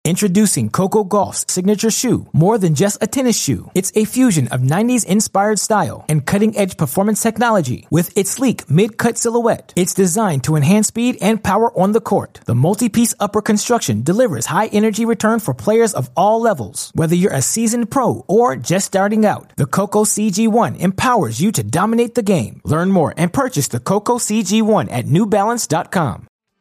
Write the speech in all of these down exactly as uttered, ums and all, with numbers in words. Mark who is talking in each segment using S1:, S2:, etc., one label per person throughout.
S1: Introducing Coco Gauff's signature shoe, more than just a tennis shoe. It's a fusion of nineties-inspired style and cutting-edge performance technology. With its sleek mid-cut silhouette, it's designed to enhance speed and power on the court. The multi-piece upper construction delivers high-energy return for players of all levels. Whether you're a seasoned pro or just starting out, the Coco C G one empowers you to dominate the game. Learn more and purchase the Coco C G one at new balance dot com.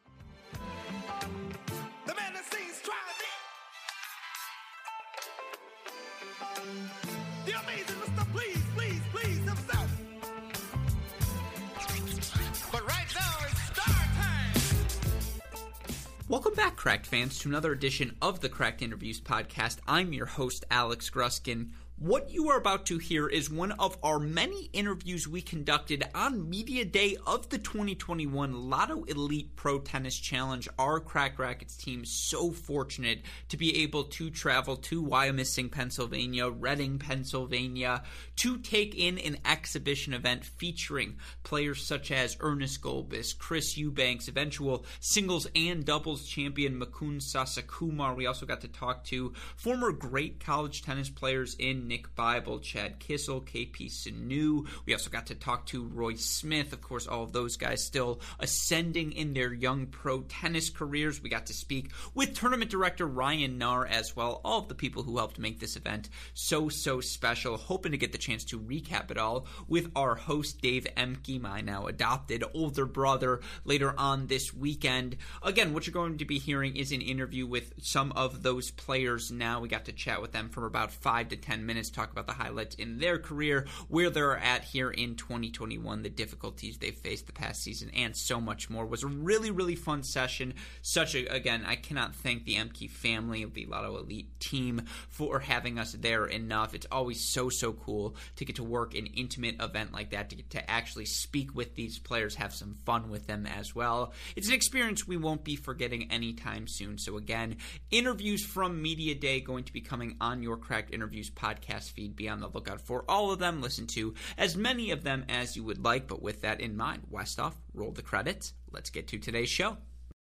S2: Welcome back, Cracked fans, to another edition of the Cracked Interviews podcast. I'm your host, Alex Gruskin. What you are about to hear is one of our many interviews we conducted on Media Day of the twenty twenty-one Lotto Elite Pro Tennis Challenge. Our Cracked Racquets team is so fortunate to be able to travel to Wyomissing, Pennsylvania, Reading, Pennsylvania, to take in an exhibition event featuring players such as Ernest Gulbis, Chris Eubanks, eventual singles and doubles champion Mukund Sasikumar. We also got to talk to former great college tennis players in Nick Bible, Chad Kissel, K P Sanu. We also got to talk to Roy Smith. Of course, all of those guys still ascending in their young pro tennis careers. We got to speak with tournament director Ryan Nahr as well. All of the people who helped make this event so, so special. Hoping to get the chance to recap it all with our host, Dave Emke, my now adopted older brother, later on this weekend. Again, what you're going to be hearing is an interview with some of those players now. We got to chat with them for about five to ten minutes. Talk about the highlights in their career, where they're at here in twenty twenty-one, the difficulties they've faced the past season, and so much more. It was a really, really fun session. Such a, again, I cannot thank the Emke family of the Lotto Elite team for having us there enough. It's always so, so cool to get to work an intimate event like that, to get to actually speak with these players, have some fun with them as well. It's an experience we won't be forgetting anytime soon. So again, interviews from Media Day going to be coming on your Cracked Interviews podcast feed. Be on the lookout for all of them. Listen to as many of them as you would like. But with that in mind, Westoff, roll the credits. Let's get to today's show.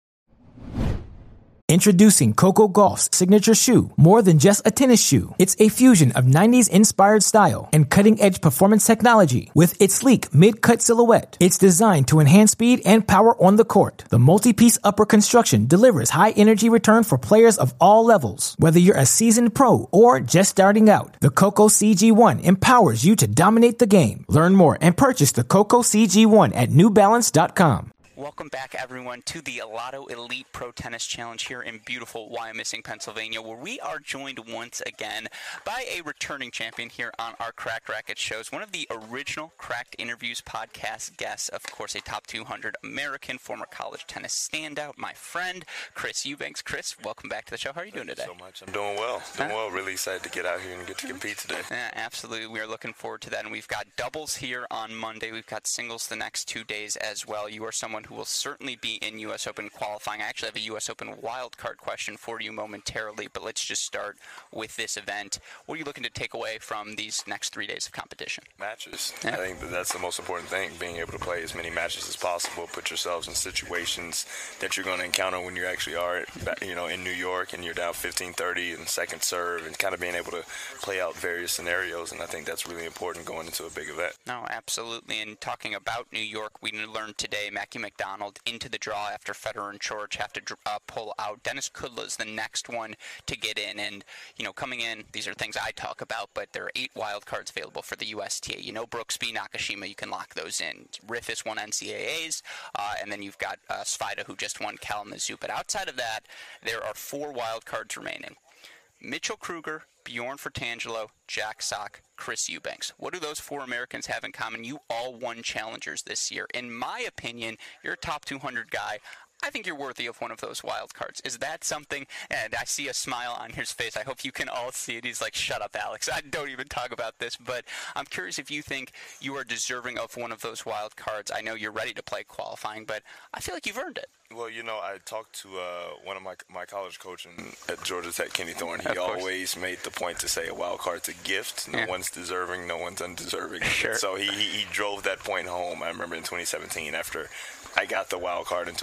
S1: Introducing Coco Gauff's signature shoe, more than just a tennis shoe. It's a fusion of nineties-inspired style and cutting-edge performance technology. With its sleek mid-cut silhouette, it's designed to enhance speed and power on the court. The multi-piece upper construction delivers high-energy return for players of all levels. Whether you're a seasoned pro or just starting out, the Coco C G one empowers you to dominate the game. Learn more and purchase the Coco C G one at new balance dot com.
S2: Welcome back, everyone, to the Lotto Elite Pro Tennis Challenge here in beautiful Wyomissing, Pennsylvania, where we are joined once again by a returning champion here on our Cracked Racquets shows, one of the original Cracked Interviews podcast guests, of course, a top two hundred American, former college tennis standout, my friend, Chris Eubanks. Chris, welcome back to the show. How are you doing today?
S3: Thank you so much. I'm doing well. Doing well. Really excited to get out here and get to compete today.
S2: Yeah, absolutely. We are looking forward to that, and we've got doubles here on Monday. We've got singles the next two days as well. You are someone who will certainly be in U S Open qualifying. I actually have a U S Open wildcard question for you momentarily, but let's just start with this event. What are you looking to take away from these next three days of competition?
S3: Matches.
S2: Yeah.
S3: I think that that's the most important thing, being able to play as many matches as possible, put yourselves in situations that you're going to encounter when you actually are, you know, in New York and you're down fifteen thirty and second serve, and kind of being able to play out various scenarios, and I think that's really important going into a big event.
S2: No, absolutely. And talking about New York, we learned today Mackie McDonald into the draw after Federer and Coric have to uh, pull out. Denis Kudla is the next one to get in, and you know, coming in, these are things I talk about, but there are eight wild cards available for the U S T A. You know, Brooksby, Nakashima, you can lock those in. Riffice won N C A As, uh, and then you've got uh, Svida, who just won Kalamazoo. But outside of that, there are four wild cards remaining. Mitchell Kruger, Bjorn Fratangelo, Jack Sock, Chris Eubanks. What do those four Americans have in common? You all won challengers this year. In my opinion, you're a top two hundred guy. I think you're worthy of one of those wild cards. Is that something? And I see a smile on his face. I hope you can all see it. He's like, shut up, Alex. I don't even talk about this. But I'm curious if you think you are deserving of one of those wild cards. I know you're ready to play qualifying, but I feel like you've earned it.
S3: Well, you know, I talked to uh, one of my my college coaches at Georgia Tech, Kenny Thorne. He always made the point to say a wild card's a gift. No yeah. one's deserving, no one's undeserving.
S2: Sure.
S3: So he, he he drove that point home. I remember in twenty seventeen after I got the wild card into Atlanta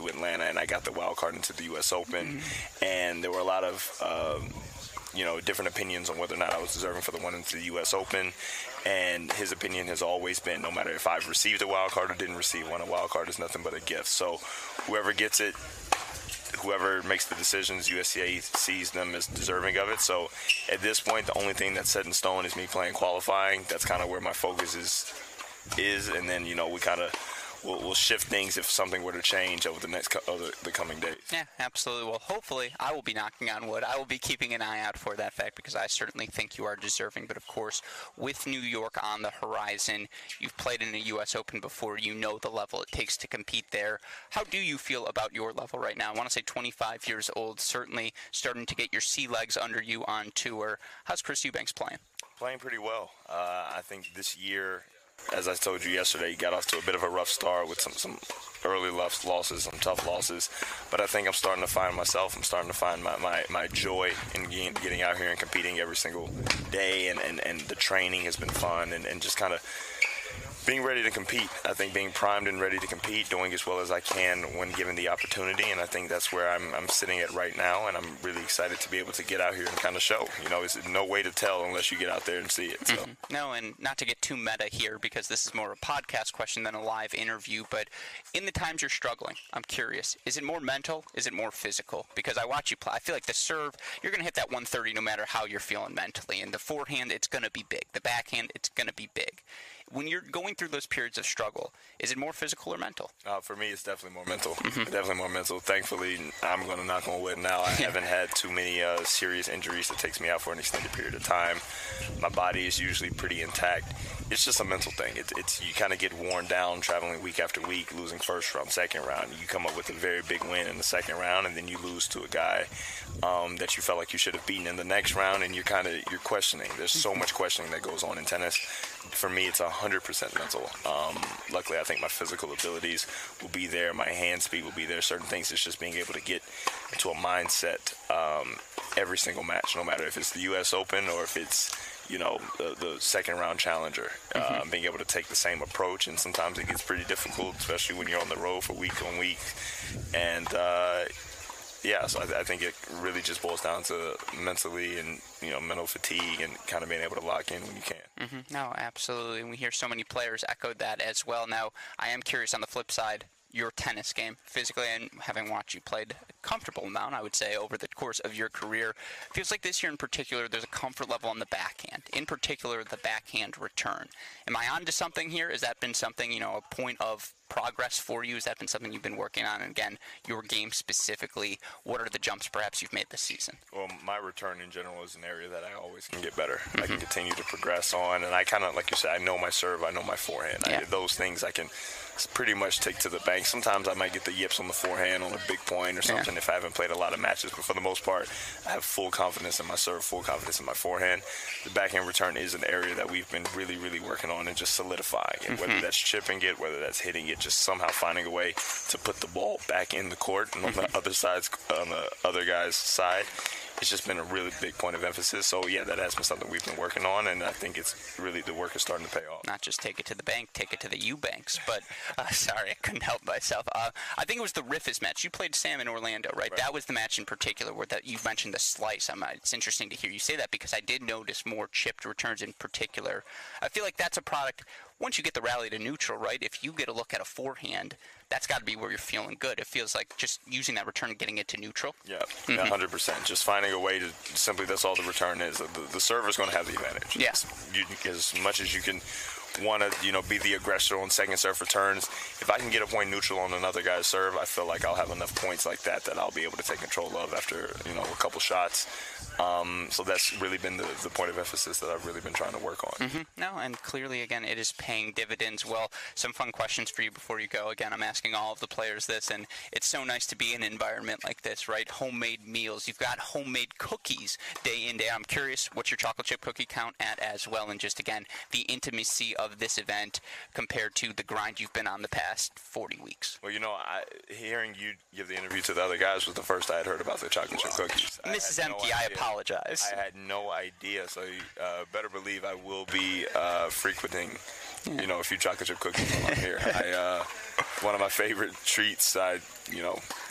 S3: and I got the wild card into the U S Open. Mm-hmm. And there were a lot of, um, you know, different opinions on whether or not I was deserving for the one into the U S Open. And his opinion has always been, no matter if I've received a wild card or didn't receive one, a wild card is nothing but a gift. So whoever gets it, whoever makes the decisions, U S C A sees them as deserving of it. So at this point, the only thing that's set in stone is me playing qualifying. That's kind of where my focus is. is. And then, you know, we kind of We'll, we'll shift things if something were to change over the next co- over the coming days.
S4: Yeah, absolutely. Well, hopefully, I will be knocking on wood. I will be keeping an eye out for that fact because I certainly think you are deserving. But, of course, with New York on the horizon, you've played in the U S Open before. You know the level it takes to compete there. How do you feel about your level right now? I want to say twenty-five years old, certainly starting to get your sea legs under you on tour. How's Chris Eubanks playing?
S3: Playing pretty well. Uh, I think this year, as I told you yesterday, he got off to a bit of a rough start with some, some early losses, some tough losses. But I think I'm starting to find myself. I'm starting to find my, my, my joy in getting out here and competing every single day. And, and, and the training has been fun and, and just kind of being ready to compete. I think being primed and ready to compete, doing as well as I can when given the opportunity. And I think that's where I'm, I'm sitting at right now. And I'm really excited to be able to get out here and kind of show. You know, it's no way to tell unless you get out there and see it. So.
S4: Mm-hmm. No, and not to get too meta here because this is more a podcast question than a live interview. But in the times you're struggling, I'm curious, is it more mental? Is it more physical? Because I watch you play. I feel like the serve, you're going to hit that one thirty no matter how you're feeling mentally. And the forehand, it's going to be big. The backhand, it's going to be big. When you're going through those periods of struggle, is it more physical or mental?
S3: Uh, for me, it's definitely more mental. Mm-hmm. Definitely more mental. Thankfully, I'm going to knock on wood now. I haven't had too many uh, serious injuries that takes me out for an extended period of time. My body is usually pretty intact. It's just a mental thing. It, it's you kind of get worn down traveling week after week, losing first round, second round. You come up with a very big win in the second round, and then you lose to a guy um, that you felt like you should have beaten in the next round, and you're kind of you're questioning. There's so much questioning that goes on in tennis. For me, it's one hundred percent mental. Um, luckily, I think my physical abilities will be there. My hand speed will be there. Certain things, it's just being able to get into a mindset um, every single match, no matter if it's the U S Open or if it's, you know, the, the second round challenger, mm-hmm. uh, being able to take the same approach. And sometimes it gets pretty difficult, especially when you're on the road for week on week. And, uh, yeah, so I, I think it really just boils down to mentally and, you know, mental fatigue and kind of being able to lock in when you can.
S4: Mm-hmm. No, absolutely. And we hear so many players echo that as well. Now, I am curious on the flip side, your tennis game, physically, and having watched you played a comfortable amount, I would say, over the course of your career, feels like this year in particular, there's a comfort level on the backhand, in particular, the backhand return. Am I on to something here? Has that been something, you know, a point of progress for you? Has that been something you've been working on? And again, your game specifically, what are the jumps perhaps you've made this season?
S3: Well, my return in general is an area that I always can get better. Mm-hmm. I can continue to progress on, and I kind of, like you said, I know my serve, I know my forehand. Yeah. I, those things I can pretty much take to the bank. Sometimes I might get the yips on the forehand on a big point or something yeah. if I haven't played a lot of matches, but for the most part, I have full confidence in my serve, full confidence in my forehand. The backhand return is an area that we've been really, really working on and just solidifying it, mm-hmm. whether that's chipping it, whether that's hitting it, just somehow finding a way to put the ball back in the court and on the other side's, on the other guy's side. It's just been a really big point of emphasis. So, yeah, that has been something we've been working on, and I think it's really the work is starting to pay off.
S4: Not just take it to the bank, take it to the Eubanks. But, uh, sorry, I couldn't help myself. Uh, I think it was the Riffice match. You played Sam in Orlando, right? right? That was the match in particular where that you mentioned the slice. I'm, it's interesting to hear you say that because I did notice more chipped returns in particular. I feel like that's a product, once you get the rally to neutral, right, if you get a look at a forehand, that's got to be where you're feeling good. It feels like just using that return and getting it to neutral.
S3: Yeah, mm-hmm. one hundred percent. Just finding a way to simply, that's all the return is. The, the server's going to have the advantage.
S4: Yeah.
S3: You, as much as you can want to, you know, be the aggressor on second serve returns, if I can get a point neutral on another guy's serve, I feel like I'll have enough points like that that I'll be able to take control of after, you know, a couple shots. Um, so that's really been the, the point of emphasis that I've really been trying to work on.
S4: Mm-hmm. No, and clearly, again, it is paying dividends. Well, some fun questions for you before you go. Again, I'm asking all of the players this, and it's so nice to be in an environment like this, right? Homemade meals. You've got homemade cookies day in, day out. I'm curious, what's your chocolate chip cookie count at as well? And just, again, the intimacy of this event compared to the grind you've been on the past forty weeks.
S3: Well, you know, I, hearing you give the interview to the other guys was the first I had heard about the chocolate chip cookies.
S4: Missus Emke, no I apologize.
S3: I had no idea, so uh, better believe I will be uh, frequenting, you know, a few chocolate chip cookies while I'm here. I, uh, one of my favorite treats, I, you know,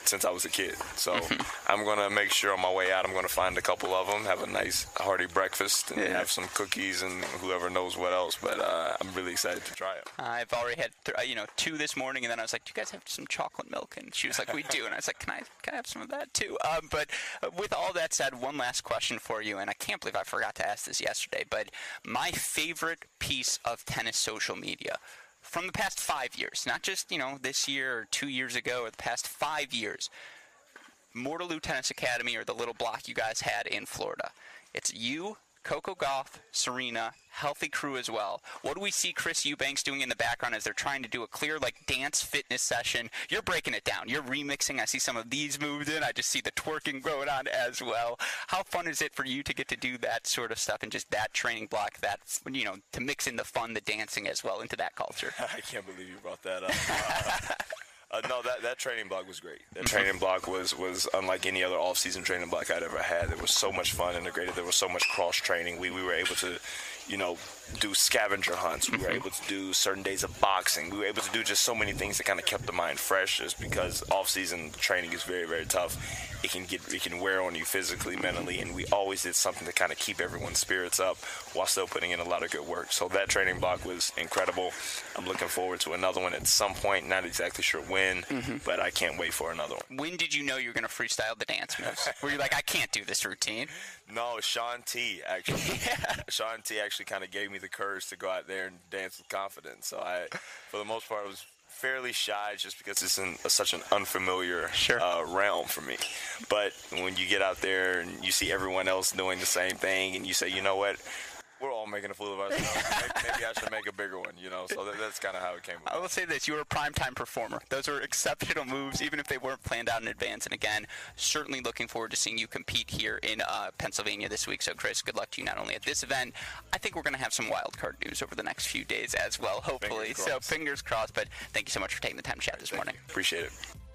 S3: since I was a kid. So I'm going to make sure on my way out I'm going to find a couple of them, have a nice hearty breakfast, and yeah. have some cookies and whoever knows what else. But uh, I'm really excited to try it.
S4: I've already had th- you know two this morning, and then I was like, do you guys have some chocolate milk? And she was like, we do. And I was like, can I, can I have some of that too? Um, but with all that said, one last question for you, and I can't believe I forgot to ask this yesterday, but my favorite piece of tennis social media from the past five years, not just, you know, this year or two years ago or the past five years, Mortaloo Tennis Academy, or the little block you guys had in Florida. It's you, Coco Gauff, Serena, healthy crew as well. What do we see Chris Eubanks doing in the background as they're trying to do a clear, like, dance fitness session? You're breaking it down. You're remixing. I see some of these moves in. I just see the twerking going on as well. How fun is it for you to get to do that sort of stuff and just that training block, that, you know, to mix in the fun, the dancing as well into that culture?
S3: I can't believe you brought that up. Uh, Uh, no, that, that training block was great. That training block was, was unlike any other off-season training block I'd ever had. There was so much fun integrated. There was so much cross-training. We we were able to, you know, do scavenger hunts. We were able to do certain days of boxing. We were able to do just so many things that kind of kept the mind fresh, just because off-season training is very, very tough. It can get it can wear on you physically, mentally, and we always did something to kind of keep everyone's spirits up while still putting in a lot of good work. So that training block was incredible. I'm looking forward to another one at some point. Not exactly sure when, mm-hmm. but I can't wait for another one.
S4: When did you know you were going to freestyle the dance moves? Were you like, I can't do this routine?
S3: No, Sean T. actually. Yeah. Sean T. actually kind of gave me the courage to go out there and dance with confidence. So I, for the most part, was fairly shy just because it's in a, such an unfamiliar
S4: sure.
S3: uh, realm for me. But when you get out there and you see everyone else doing the same thing and you say, you know what, we're all making a fool of ourselves. maybe, maybe I should make a bigger one, you know. So that, that's kind of how it came about.
S4: I will say this. You were a primetime performer. Those were exceptional moves, even if they weren't planned out in advance. And, again, certainly looking forward to seeing you compete here in uh, Pennsylvania this week. So, Chris, good luck to you not only at this event. I think we're going to have some wild card news over the next few days as well, hopefully.
S3: Fingers crossed.
S4: So, fingers crossed. But thank you so much for taking the time to chat this
S3: Thank
S4: morning.
S3: You. Appreciate it.